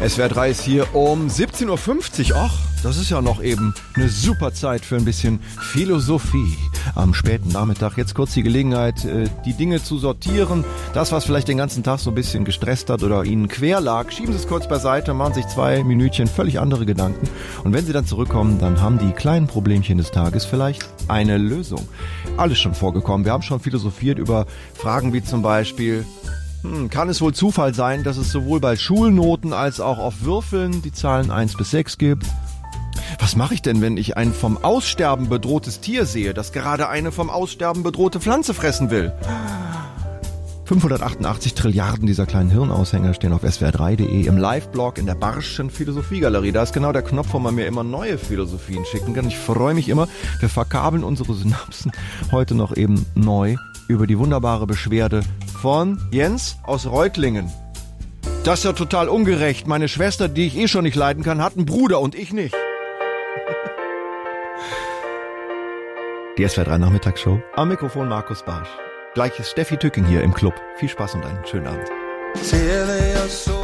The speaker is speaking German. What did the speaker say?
SWR 3 ist hier um 17.50 Uhr. Ach, das ist ja noch eben eine super Zeit für ein bisschen Philosophie am späten Nachmittag. Jetzt kurz die Gelegenheit, die Dinge zu sortieren. Das, was vielleicht den ganzen Tag so ein bisschen gestresst hat oder Ihnen quer lag, schieben Sie es kurz beiseite, machen sich 2 Minütchen völlig andere Gedanken. Und wenn Sie dann zurückkommen, dann haben die kleinen Problemchen des Tages vielleicht eine Lösung. Alles schon vorgekommen. Wir haben schon philosophiert über Fragen wie zum Beispiel: kann es wohl Zufall sein, dass es sowohl bei Schulnoten als auch auf Würfeln die Zahlen 1 bis 6 gibt? Was mache ich denn, wenn ich ein vom Aussterben bedrohtes Tier sehe, das gerade eine vom Aussterben bedrohte Pflanze fressen will? 588 Trilliarden dieser kleinen Hirnaushänger stehen auf swr3.de im Live-Blog in der Barschen Philosophiegalerie. Da ist genau der Knopf, wo man mir immer neue Philosophien schicken kann. Ich freue mich immer. Wir verkabeln unsere Synapsen heute noch eben neu über die wunderbare Beschwerde von Jens aus Reutlingen. Das ist ja total ungerecht. Meine Schwester, die ich schon nicht leiden kann, hat einen Bruder und ich nicht. Die SWR3 Nachmittagsshow. Am Mikrofon Markus Barsch. Gleich ist Steffi Tücking hier im Club. Viel Spaß und einen schönen Abend.